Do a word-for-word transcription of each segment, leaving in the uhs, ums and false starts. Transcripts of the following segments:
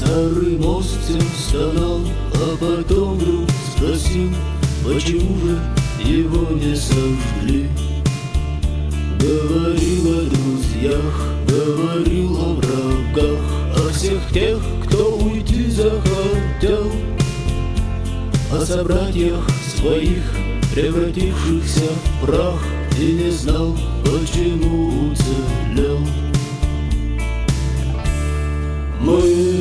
Старый мост всем стонал, а потом вдруг спросил, почему же его не сожгли. Говорил о друзьях, говорил о врагах, о всех тех, кто уйти захотел, о собратьях своих, превратившихся в прах, и не знал, почему уцелел. Мы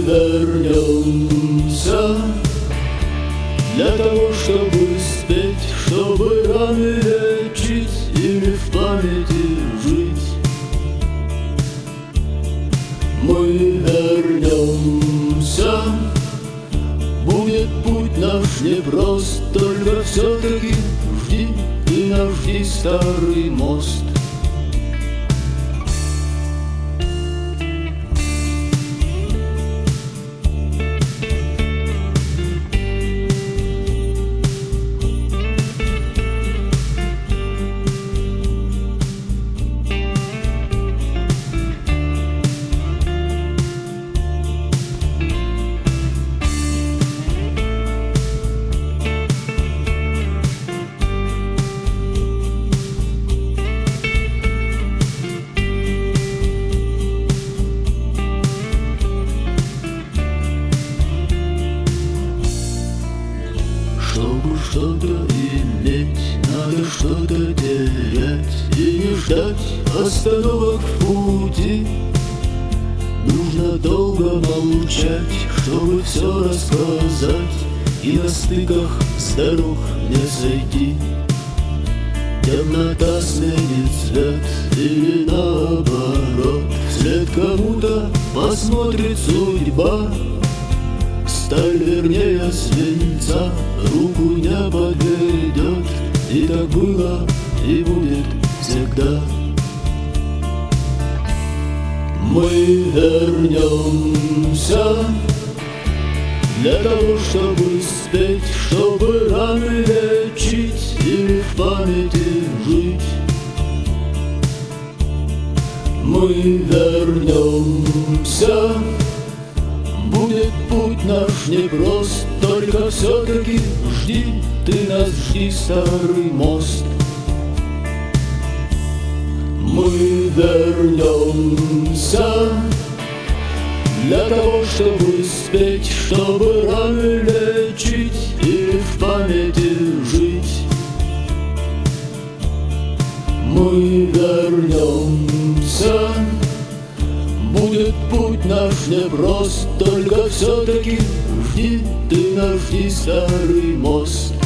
вернемся для того, чтобы спеть, чтобы раны лечить или в памяти жить. Мы вернемся, будет путь наш непрост, только все-таки жди, ты наш жди, старый мост. Чтобы что-то иметь, надо что-то терять, и не ждать остановок в пути. Нужно долго молчать, чтобы все рассказать, и на стыках с дорог не сойти. Темнота сменит цвет или наоборот, вслед кому-то посмотрит судьба. Сталь вернее свинца руку не подведет, и так было, и будет всегда. Мы вернемся для того, чтобы спеть, чтобы раны лечить или в памяти жить. Мы вернемся, будет путь наш непрост, только все-таки жди, ты нас жди, старый мост. Мы вернемся для того, чтобы спеть, чтобы раны лечить и в памяти жить. Мы вернемся, будет путь наш непрост, только все-таки жди, ты нас жди, старый мост.